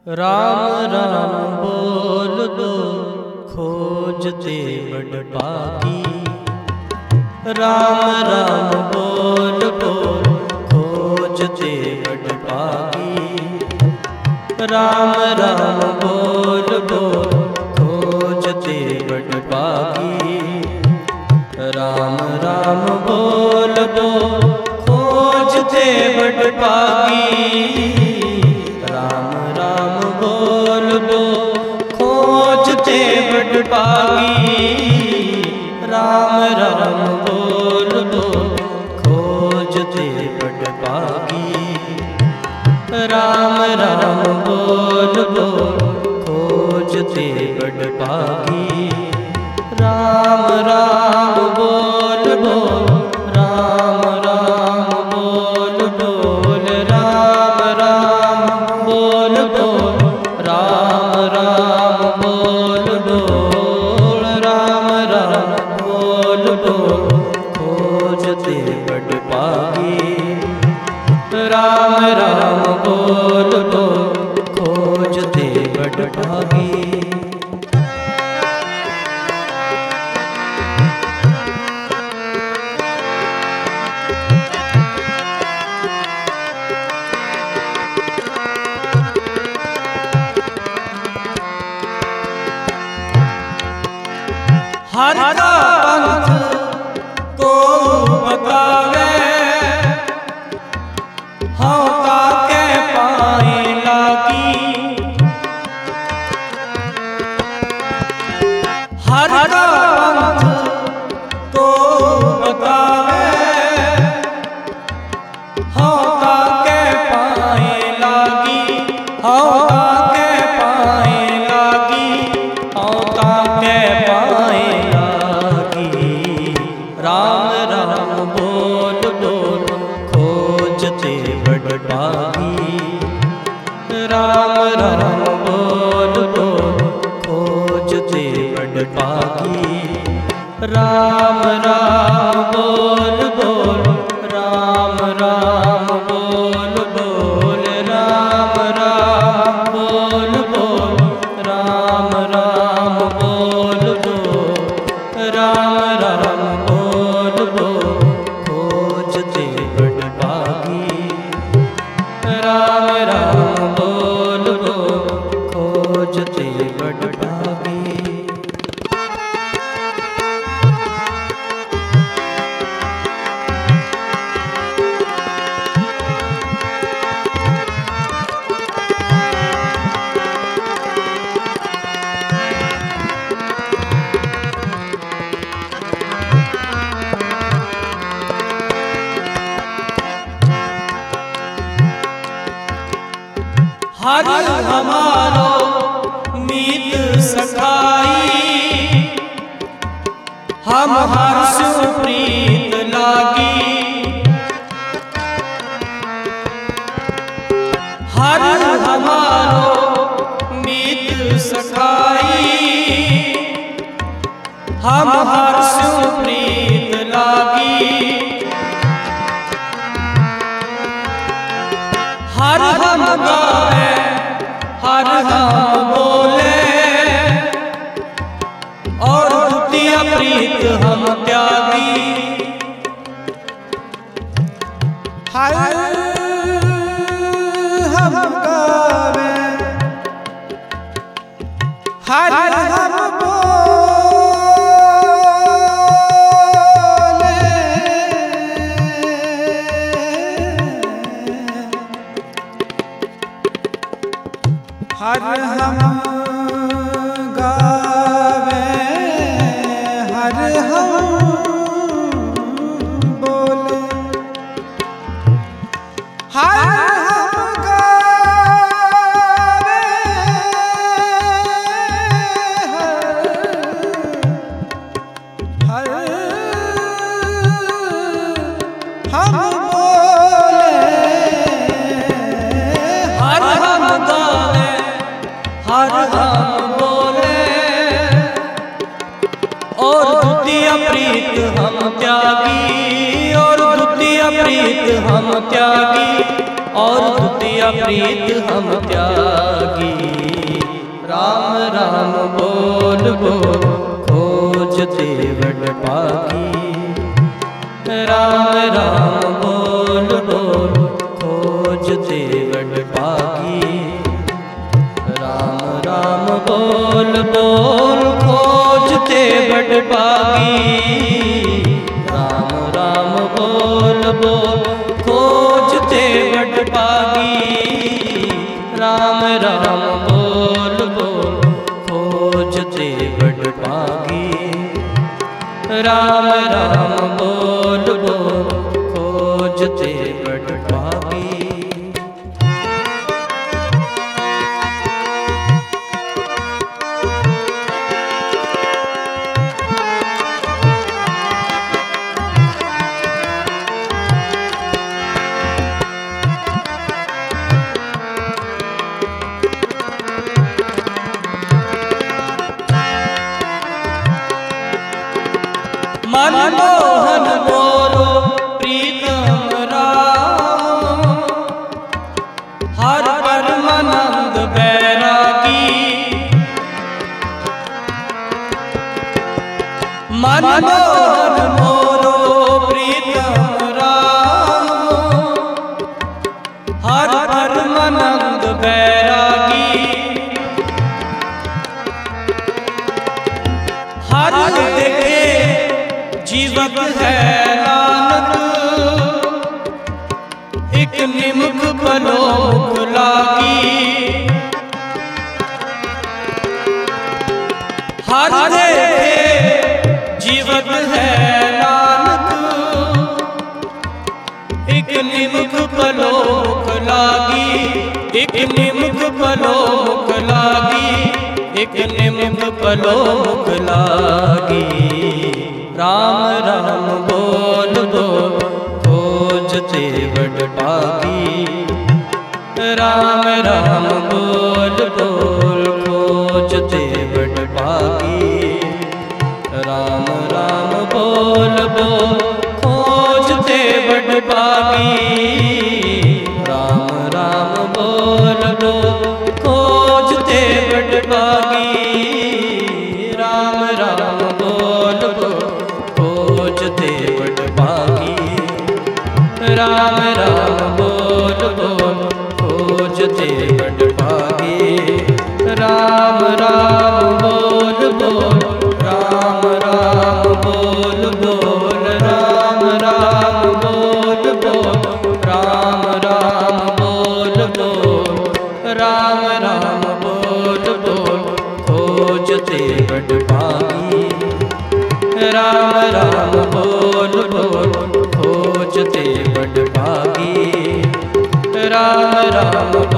राम राम बोल दो खोजते बड़ पागी। राम राम बोल दो खोजते बड़ पागी। राम राम बोल दो खोजते बड़ पागी। राम राम बोल दो खोजते बड़ पागी। राम राम बोल दो खोजते बड़ पागी। राम राम बोल दो खोजते बड़ पागी। राम राम बोल दो खोजते बड़ पागी। राम राम बोल दो राम राम बोल बोल राम राम बोल दो राम राम बोल बोल राम राम बोल दो खोजते बड़ पागी। राम राम बोल दो खोजते बड़ पागी। हर का पंथ को बतावे हाँ ताके पाए लागी। हर का पंथ को बतावे हाँ ताके पाए लागी। हाँ ताके पाए लागी। हाँ ताके पाए राम राम बोल बोल खोजते बड़ पागी। राम राम बोल बोल खोजते बड़ पागी। राम राम बोल बोल राम राम बोल बोल राम राम बोल बोल राम राम बोल बोल राम राम बोल बोल खोजते बड़ पागी। राम राम बोल बोल खोजते बड़ पागी। हर हमारो मीत सखाई हम हर सुप्रीत लागी। हर हमारो मीत सखाई हम हर सुप्रीत लागी। हर हम गाए हर हम बोले और द्वितीय प्रीत हम त्यागी। हर हम गाए हर हम हर हम गावे हर हम बोले। हर हम गावे हर हम बोले। हर हम गावे हर हम बोले। प्रीत हम त्यागी। राम राम बोल बोल खोजते बड़ पागी। राम राम बोल बोल खोजते बड़ पागी। राम राम बोल बोल खोजते बड़ पागी। राम राम बोल बोल खोजते बड़ पागी। राम राम बोल बोल खोजते बड़ पागी। राम राम बोल बोल खोजते बड़ पागी। मनमोहन मोरो प्रीतम राम। हर परमानंद बैरागी। मनमोहन मोरो प्रीतम राम। हर परमानंद बैरागी। हर देखे जीवक है नानक। एक निमुख पलो मुख लागी। हर देखे जीवक है नानक। एक निमुख पलो मुख लागी। एक निमुख पलो मुख लागी। एक निमुख पलो मुख लागी। राम राम बोल बोल खोजते बड़ पागी। राम राम बोल बोल खोजते बड़ पागी। राम राम बोल बोल खोजते बड़ पागी। राम राम बोल बोल खोजते बड़ पागी। राम राम बोल बोल खोजते बड़ पागी। राम राम बोल बोल खोजते बड़ पागी। राम राम बोल बोल राम राम बोल बोल राम राम बोल बोल राम राम बोल बोल राम राम बोल बोल खोजते बड़ पागी। राम राम बोल बोल खोजते बड़ पागी। राम राम